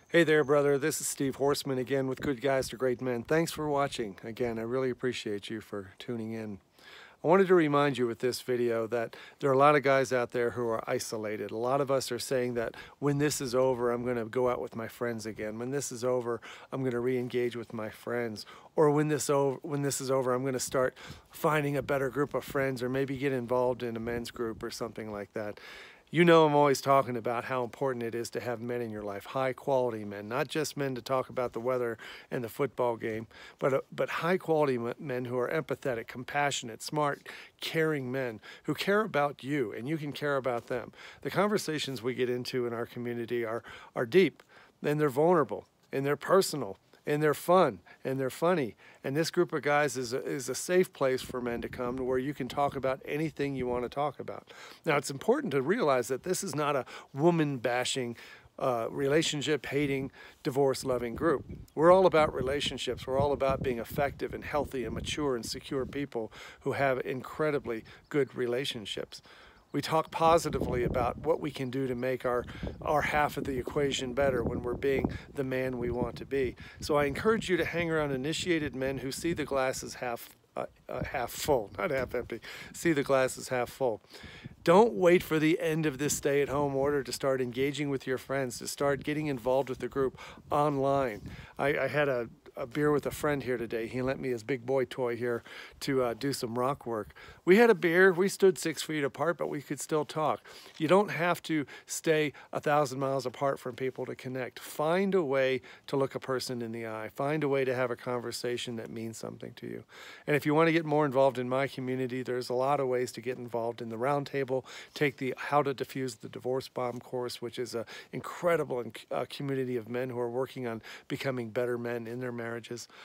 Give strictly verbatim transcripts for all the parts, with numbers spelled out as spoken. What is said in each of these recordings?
Hey there, brother. This is Steve Horseman again with Good Guys to Great Men. Thanks for watching. Again, I really appreciate you for tuning in. I wanted to remind you with this video that there are a lot of guys out there who are isolated. A lot of us are saying that when this is over, I'm going to go out with my friends again. When this is over, I'm going to re-engage with my friends. Or when this, over, when this is over, I'm going to start finding a better group of friends, or maybe get involved in a men's group or something like that. You know, I'm always talking about how important it is to have men in your life, high quality men, not just men to talk about the weather and the football game, but, uh, but high quality men who are empathetic, compassionate, smart, caring men who care about you and you can care about them. The conversations we get into in our community are, are deep, and they're vulnerable, and they're personal, and they're fun, and they're funny. And this group of guys is a, is a safe place for men to come to where you can talk about anything you want to talk about. Now, it's important to realize that this is not a woman-bashing, uh, relationship-hating, divorce-loving group. We're all about relationships. We're all about being effective and healthy and mature and secure people who have incredibly good relationships. We talk positively about what we can do to make our, our half of the equation better when we're being the man we want to be. So I encourage you to hang around initiated men who see the glasses half, uh, uh, half full, not half empty, see the glasses half full. Don't wait for the end of this stay-at-home order to start engaging with your friends, to start getting involved with the group online. I, I had a a beer with a friend here today. He lent me his big boy toy here to uh, do some rock work. We had a beer. We stood six feet apart, but we could still talk. You don't have to stay a thousand miles apart from people to connect. Find a way to look a person in the eye. Find a way to have a conversation that means something to you. And if you want to get more involved in my community, there's a lot of ways to get involved in the roundtable. Take the How to Defuse the Divorce Bomb course, which is an incredible uh, community of men who are working on becoming better men in their marriages.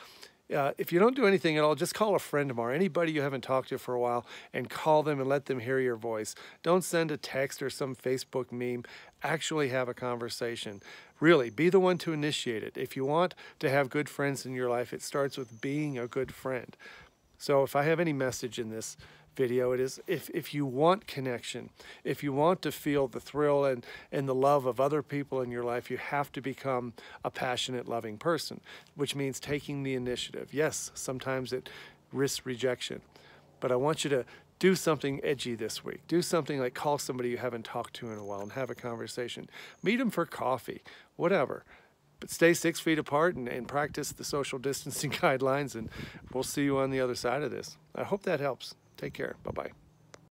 Uh, if you don't do anything at all, just call a friend tomorrow, anybody you haven't talked to for a while, and call them and let them hear your voice. Don't send a text or some Facebook meme. Actually have a conversation. Really, be the one to initiate it. If you want to have good friends in your life, it starts with being a good friend. So if I have any message in this video, it is if, if you want connection, if you want to feel the thrill and, and the love of other people in your life, you have to become a passionate, loving person, which means taking the initiative. Yes, sometimes it risks rejection, but I want you to do something edgy this week. Do something like call somebody you haven't talked to in a while and have a conversation. Meet them for coffee, whatever. But stay six feet apart and, and practice the social distancing guidelines, and we'll see you on the other side of this. I hope that helps. Take care. Bye-bye.